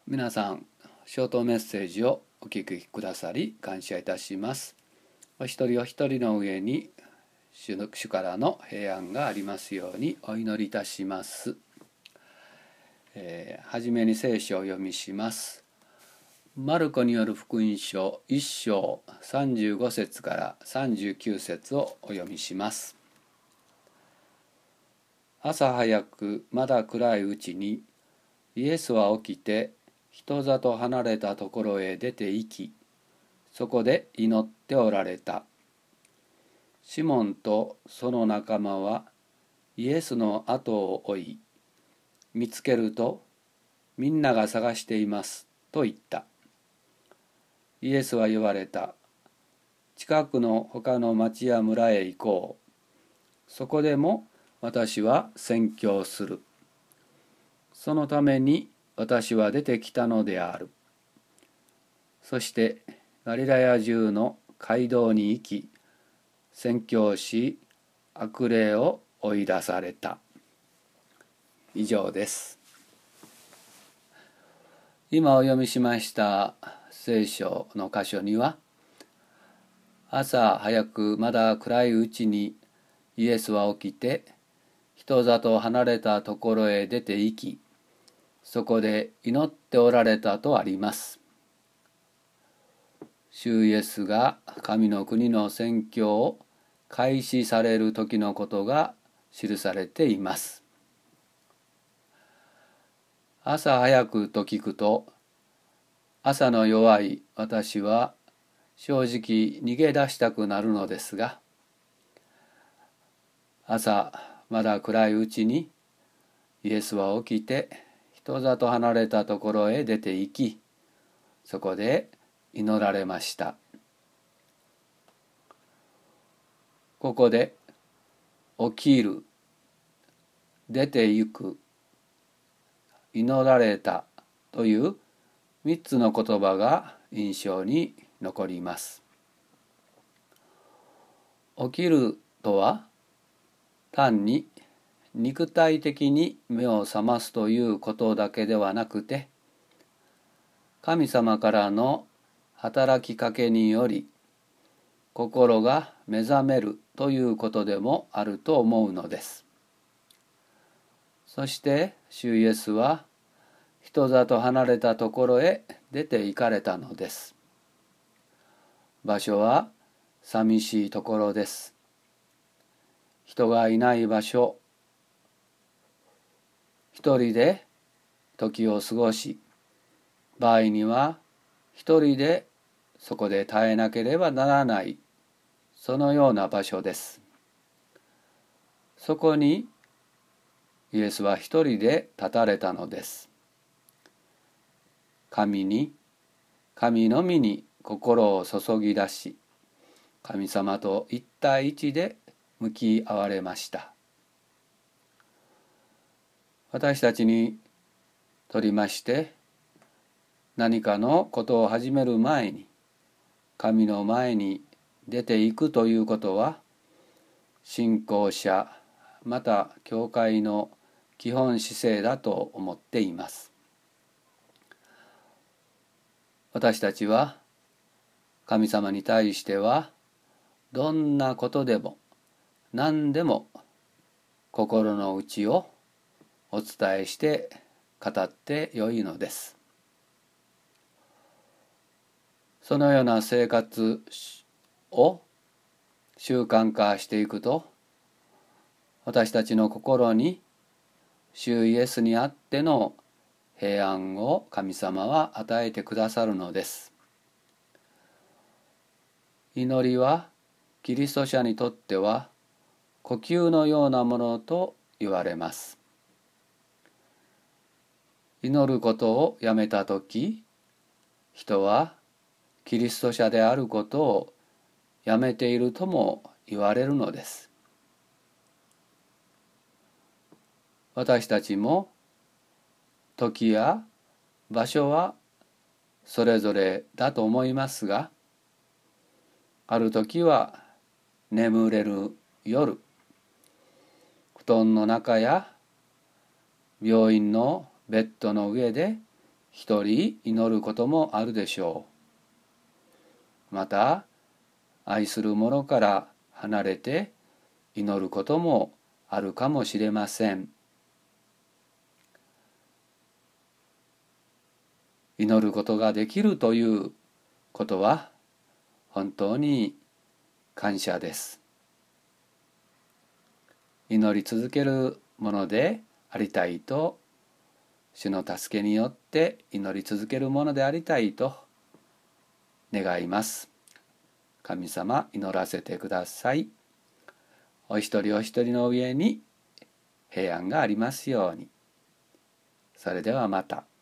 皆さん、ショートメッセージをお聞きくださり感謝いたします。お一人お一人の上に主からの平安がありますようにお祈りいたします。はじめに聖書を読みします。マルコによる福音書1章35節から39節をお読みします。朝早くまだ暗いうちにイエスは起きて人里離れたところへ出て行き、そこで祈っておられた。シモンとその仲間はイエスの後を追い、見つけるとみんなが探していますと言った。イエスは言われた。近くの他の町や村へ行こう。そこでも私は宣教する。そのために私は出てきたのである。そしてガリラヤ中の街道に行き、宣教し、悪霊を追い出された。以上です。今お読みしました聖書の箇所には、朝早くまだ暗いうちにイエスは起きて、人里離れたところへ出て行き、そこで祈っておられたとあります。主イエスが神の国の宣教を開始される時のことが記されています。朝早くと聞くと、朝の弱い私は正直逃げ出したくなるのですが、朝まだ暗いうちにイエスは起きて人里離れたところへ出て行き、そこで祈られました。ここで起きる、出て行く、祈られたという3つの言葉が印象に残ります。起きるとは単に肉体的に目を覚ますということだけではなくて、神様からの働きかけにより心が目覚めるということでもあると思うのです。そして主イエスは人里離れたところへ出て行かれたのです。場所は寂しいところです。人がいない場所、一人で時を過ごし、場合には一人でそこで耐えなければならない、そのような場所です。そこにイエスは一人で立たれたのです。神のみに心を注ぎ出し、神様と一対一で向き合われました。私たちにとりまして、何かのことを始める前に、神の前に出ていくということは、信仰者、また教会の基本姿勢だと思っています。私たちは神様に対してはどんなことでも何でも心の内をお伝えして語ってよいのです。そのような生活を習慣化していくと、私たちの心に主イエスにあっての平安を神様は与えてくださるのです。祈りはキリスト者にとっては呼吸のようなものと言われます。祈ることをやめたとき、人はキリスト者であることをやめているとも言われるのです。私たちも時や場所はそれぞれだと思いますが、ある時は眠れる夜、布団の中や病院のベッドの上で一人祈ることもあるでしょう。また愛する者から離れて祈ることもあるかもしれません。祈ることができるということは本当に感謝です。祈り続けるものでありたいと、主の助けによって祈り続けるものでありたいと願います。神様、祈らせてください。お一人お一人の上に平安がありますように。それではまた。